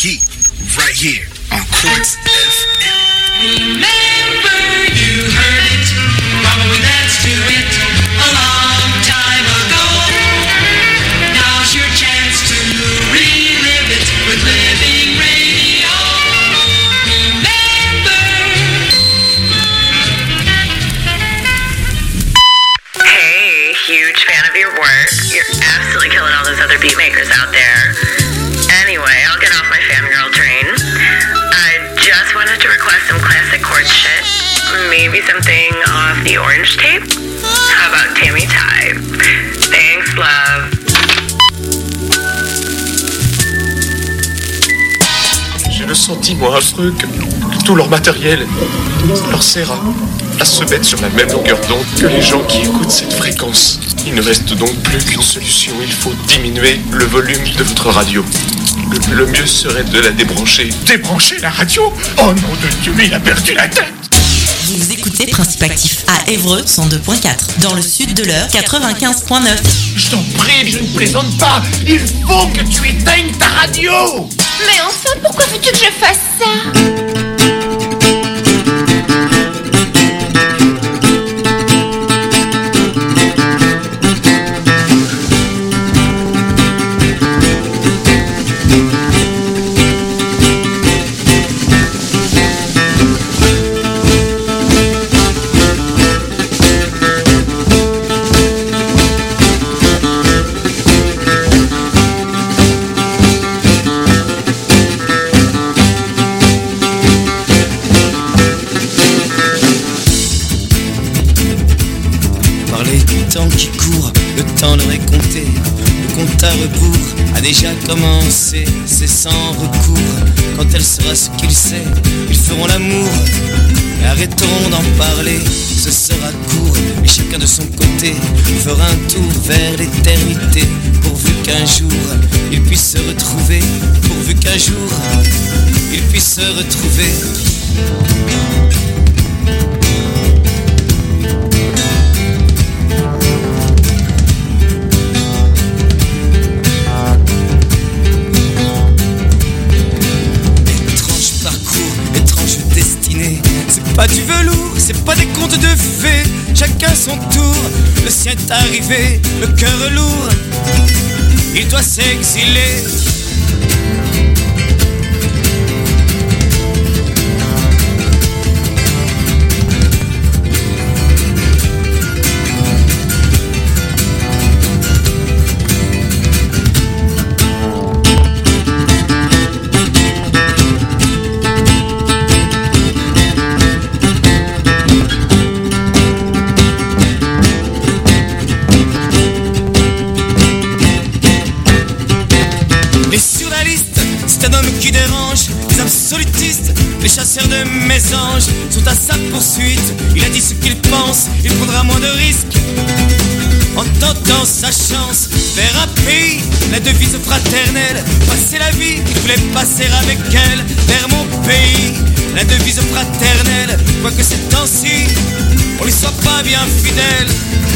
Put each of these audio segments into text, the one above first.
heat right here on Quartz FM. Remember you heard it, probably danced to it a long time ago. Now's your chance to relive it with Living Radio. Remember. Hey, huge fan of your work. You're absolutely killing all those other beat makers out there. Anyway, I'll get off my fangirl train. I just wanted to request some classic chord shit. Maybe something off the Orange tape? How about Tammy Tye? Thanks, love. J'ai le sentiment affreux que tout leur matériel leur sert à se mettre sur la même longueur d'onde que les gens qui écoutent cette fréquence. Il ne reste donc plus qu'une solution, il faut diminuer le volume de votre radio. Le mieux serait de la débrancher. Débrancher la radio ? Oh nom de Dieu, mais il a perdu la tête. Vous écoutez Principe Actif à Évreux 102.4, dans le sud de l'heure 95.9. Je t'en prie, je ne plaisante pas. Il faut que tu éteignes ta radio. Mais enfin, pourquoi veux-tu que je fasse ça ? Déjà commencé, c'est sans recours. Quand elle saura ce qu'il sait, ils feront l'amour et arrêteront d'en parler. Ce sera court, et chacun de son côté fera un tour vers l'éternité. Pourvu qu'un jour ils puissent se retrouver, pourvu qu'un jour ils puissent se retrouver. Pas du velours, c'est pas des contes de fées. Chacun son tour, le sien est arrivé, le cœur lourd, il doit s'exiler. Les chasseurs de mésanges sont à sa poursuite. Il a dit ce qu'il pense, il prendra moins de risques en tentant sa chance. Vers un pays, la devise fraternelle. Passer la vie, il voulait passer avec elle. Vers mon pays, la devise fraternelle. Quoique ces temps-ci, on lui soit pas bien fidèle.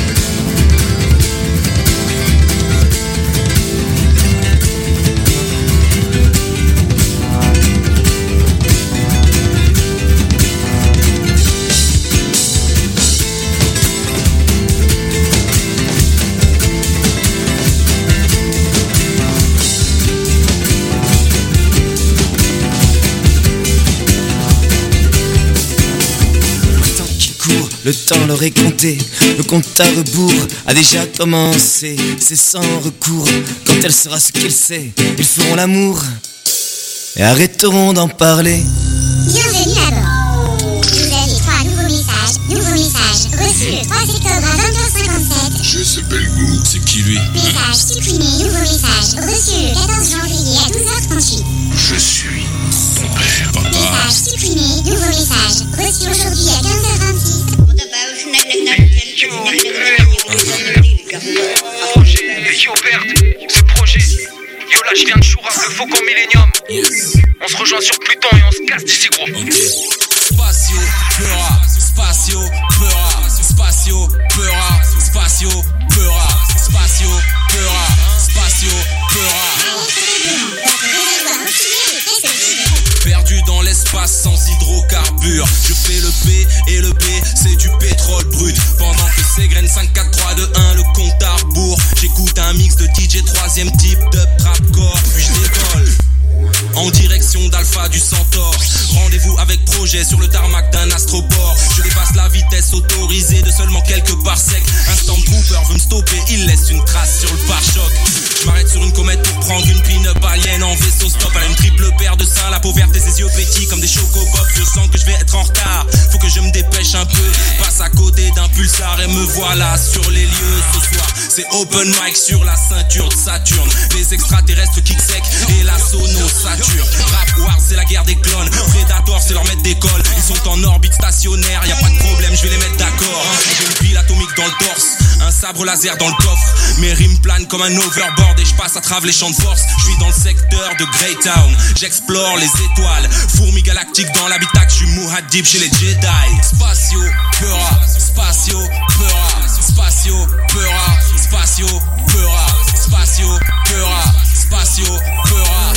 Le temps leur est compté, le compte à rebours a déjà commencé. C'est sans recours, quand elle saura ce qu'il sait, ils feront l'amour et arrêteront d'en parler. Bienvenue à bord. Vous avez 3 nouveaux messages reçus le 3 octobre à 20h57. Je s'appelle Gou. C'est qui lui? Message supprimé, nouveau message reçu le 14 janvier à 12h38. Je suis ton père, papa. Message supprimé, nouveau message reçu aujourd'hui à 15h26. Projet, les ouvertes, ce projet. Yo là, je viens de Choura, le Faucon Millennium. Yes. On se rejoint sur Pluton et on se casse d'ici, gros. Okay. Spatio, Peura, Spatio, Peura, Spatio, Peura, Spatio, Peura, Spatio, Peura, Spatio, Peura. passe sans hydrocarbures. Je fais le P et le B, c'est du pétrole brut. Pendant que ces graines 5, 4, 3, 2, 1, le compte à rebours. J'écoute un mix de DJ 3ème type de rapcore, puis je décolle en direction d'Alpha du Centaure. Rendez-vous avec projet sur le tarmac d'un astroport. Je dépasse la vitesse autorisée de seulement quelques parsecs. Un Stormtrooper veut me stopper, il laisse une trace sur le pare-choc. Je m'arrête sur une comète pour prendre une pin-up alien en vaisseau stop. Elle a une triple paire de seins, la peau verte et ses yeux pétillent comme des chocopops. Je sens que je vais être en retard, faut que je me dépêche un peu. Passe à côté d'un pulsar et me voilà sur les lieux. Ce soir c'est open mic sur la ceinture de Saturne. Les extraterrestres kick sec et la sono sature. Rap Wars c'est la guerre des clones. Predator c'est leur maître d'école. Ils sont en orbite stationnaire, y a pas de problème, je vais les mettre d'accord. J'ai une pile atomique dans le torse, un sabre laser dans le coffre. Mes rimes planent comme un overboard et je passe à travers les champs de force. Je suis dans le secteur de Greytown, j'explore les étoiles. Fourmis galactiques dans l'habitacle, je suis Muad'Dib chez les Jedi. Spatio, Peura, Spatio, Peura, Spatio, Peura, Spatio, Peura, Spatio, Peura, Spatio, Peura.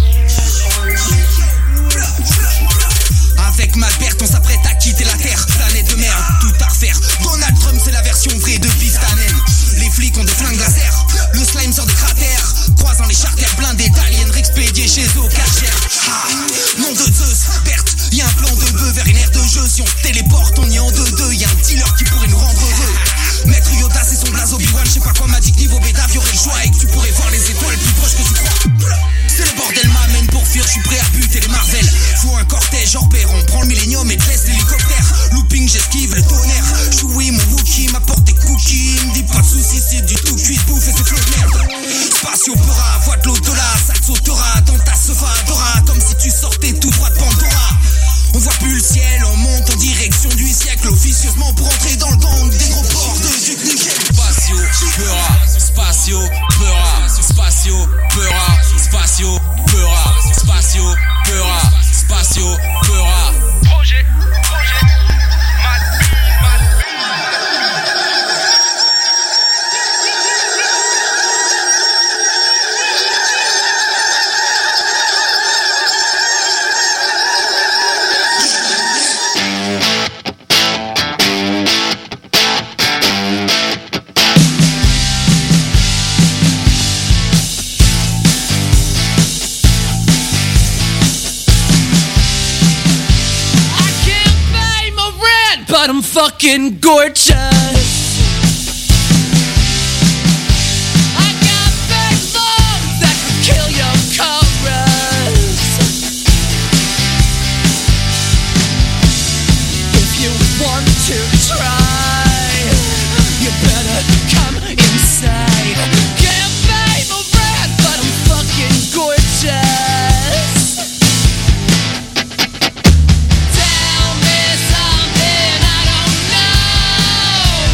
Avec Malbert, on s'apprête à quitter la terre. Planète de merde, tout à refaire. Donald Trump, c'est la version vraie de Pistanen. Les flics ont des flingues laser. Le slime sort des cratères. Croisant les charters blindés d'aliens expédiés chez eux au Karcher. Ah, nom de Zeus, Berthe, y'a un plan de bœuf vers une aire de jeu. Si on se téléporte, on y est en 2-2. Y'a un dealer qui pourrait nous rendre heureux. Maître Yoda, c'est son blaze Obi-Wan. J'sais pas quoi m'a dit que niveau Bédave, y'aurait le choix et que tu pourrais voir les étoiles plus proches que tu crois. C'est le bordel, m'amène pour fuir, j'suis prêt à buter les Marvel. Faut un cortège hors pair, on prend le millénium et te laisse l'hélicoptère. Looping, j'esquive le tonnerre. Choui, mon Wookie m'apporte des cookies. Me dis pas de soucis, c'est du tout cuit, bouffe et c'est flot de merde. Spatio Peura, voix de l'au-delà, ça te sautera dans ta sofa Dora, comme si tu sortais tout droit de Pandora. On voit plus le ciel, on monte en direction du siècle, officieusement pour entrer dans le gang des gros ports de Duc Nickel. Spatio Peura, Spatio Peura, Spatio Peura, Spatio Peura, Spatio Peura, Spatio Peura. Projet, but I'm fucking gorgeous. I got big lungs that can kill your chorus. If you want to try, you better come inside. Can't pay my rent, but I'm fucking gorgeous. Tell me something I don't know.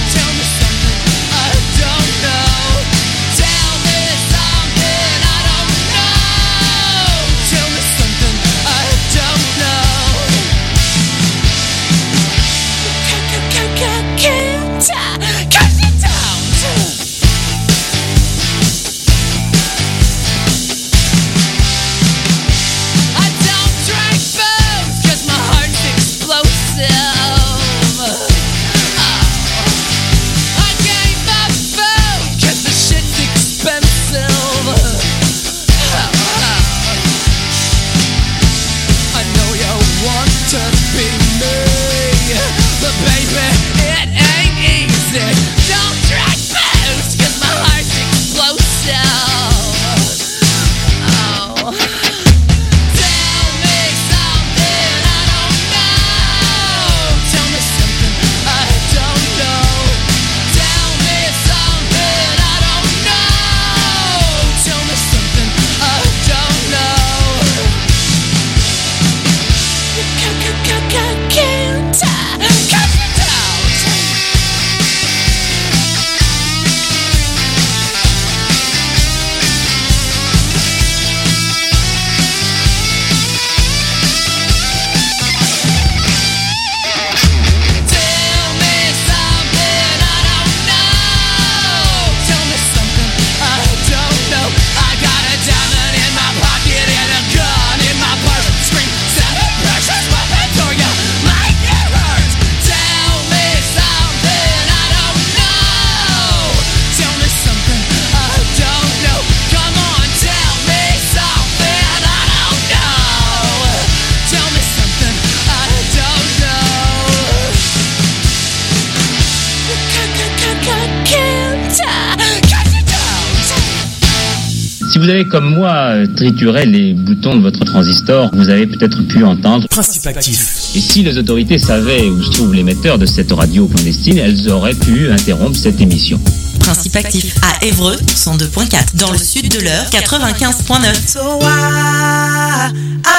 Si vous avez comme moi trituré les boutons de votre transistor, vous avez peut-être pu entendre Principe actif. Et si les autorités savaient où se trouve l'émetteur de cette radio clandestine, elles auraient pu interrompre cette émission. Principe actif à Évreux 102.4, dans le sud de l'heure 95.9. So why,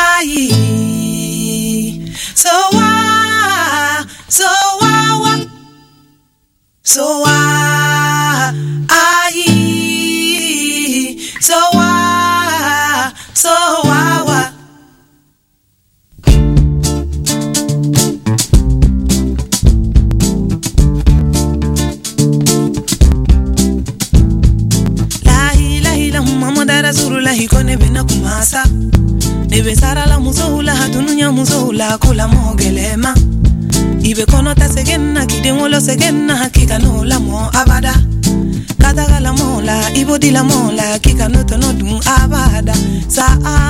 so why, so why, so why, so why, so why. Rasulullah kone bena kumasa nebe sara la musohula hatununya musohula kula mogelema ibe kono ta segenna kidengolo segenna hakika no la mo abada kadaga la mola ibodi la mola kika no to no dum abada sa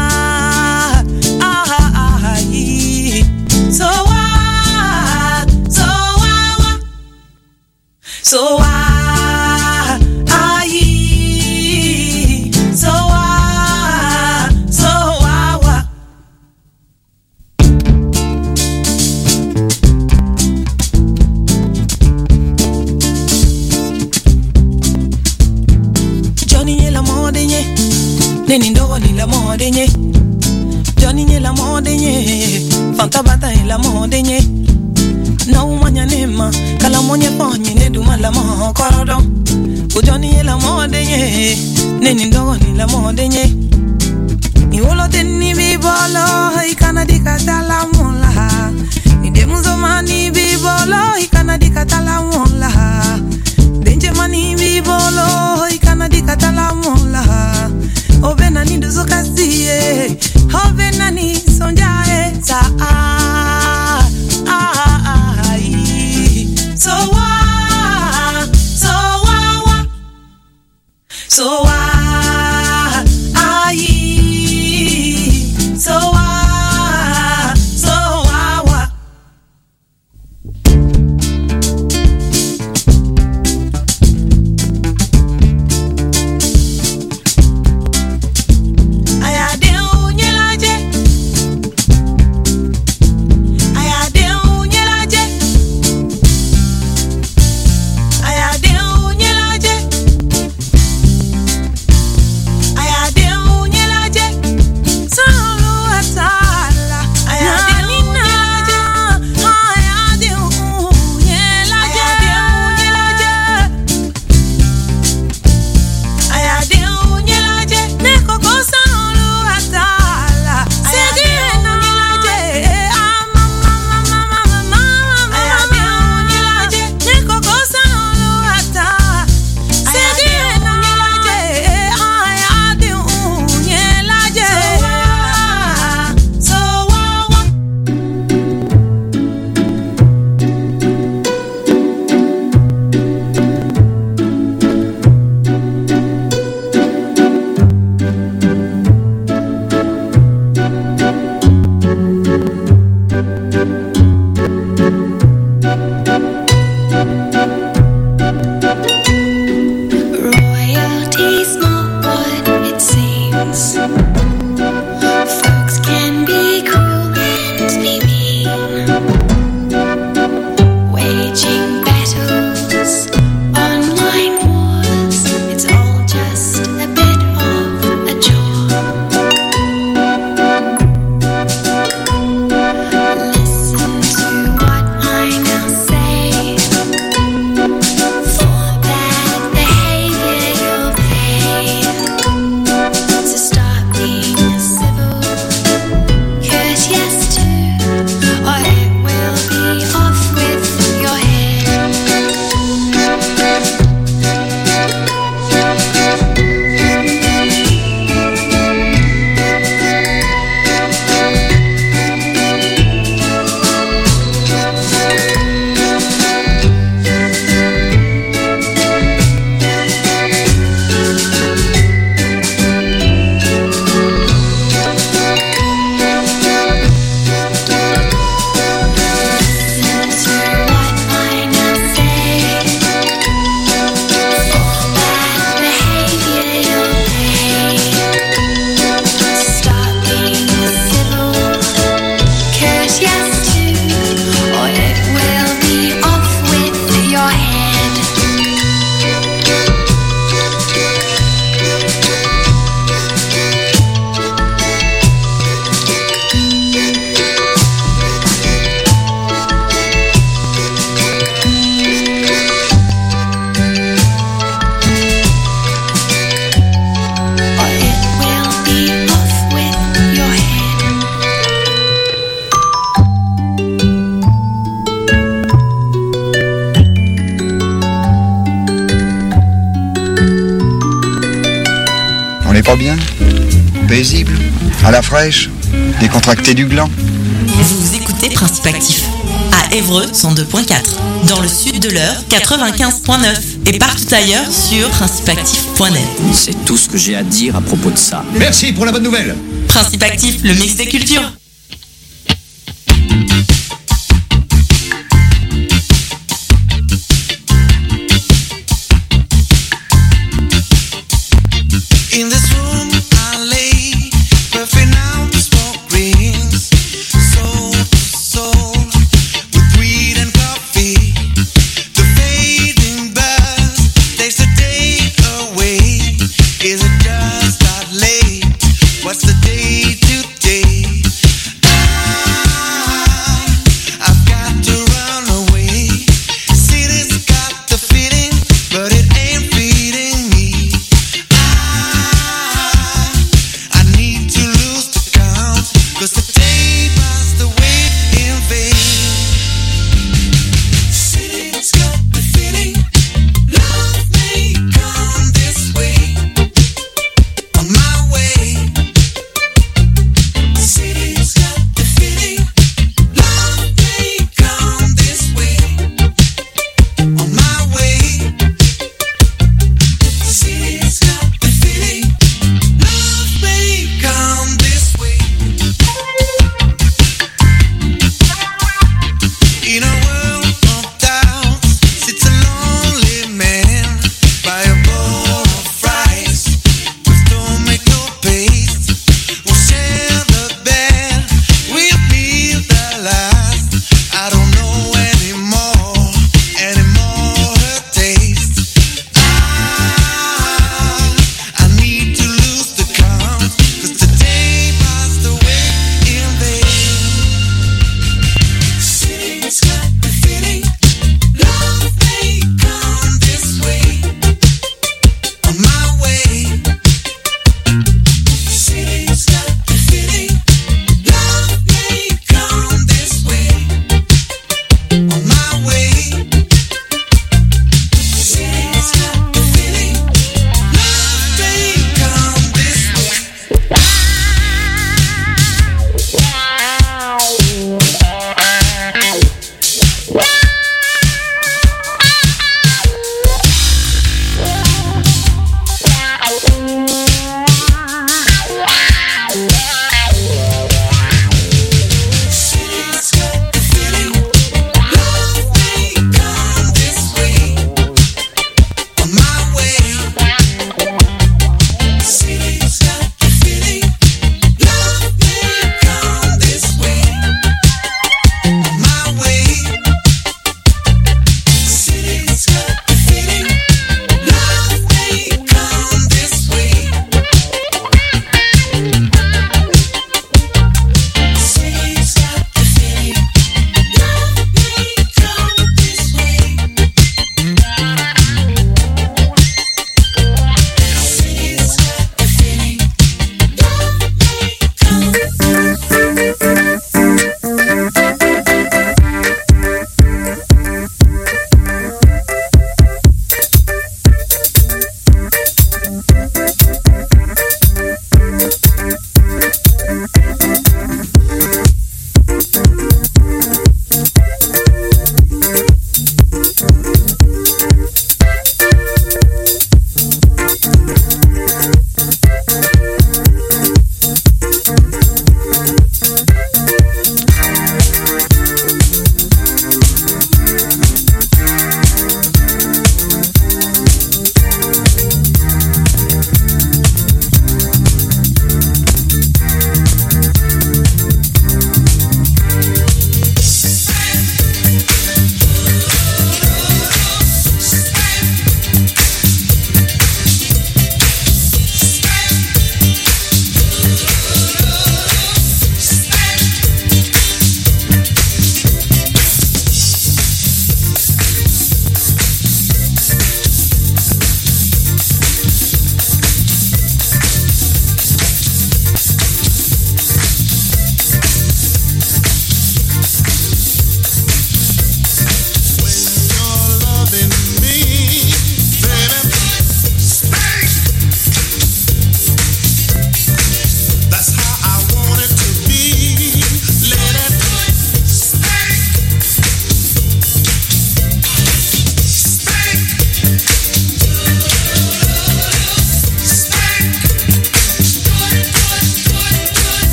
so what so what so what Neni ndogo ni la modenye Johnny nye la modenye Fanta bata ni la modenye Na umanya nema Kala monye ponye ne duma la mo korodon Johnny nye la modenye Neni ndogo ni la modenye Ni wolo teni bibolo Ikana dikata la mola Ni demuzo mani bibolo Ikana dikata la mola Denje mani bibolo Ikana dikata la mola Ovena ni dozo kasiye Ovena ni sonjae sa So wa So wa So wa So wa So wa pas bien? Paisible? À la fraîche? Décontracté du gland? Vous écoutez Principe Actif à Évreux 102.4, dans le sud de l'Eure 95.9 et partout ailleurs sur principeactif.net. C'est tout ce que j'ai à dire à propos de ça. Merci pour la bonne nouvelle. Principe Actif, le mix des cultures. In this room I lay, puffing out the smoke rings, soul to soul, with weed and coffee. The fading buzz takes the day away. Is it just that late? What's the day today?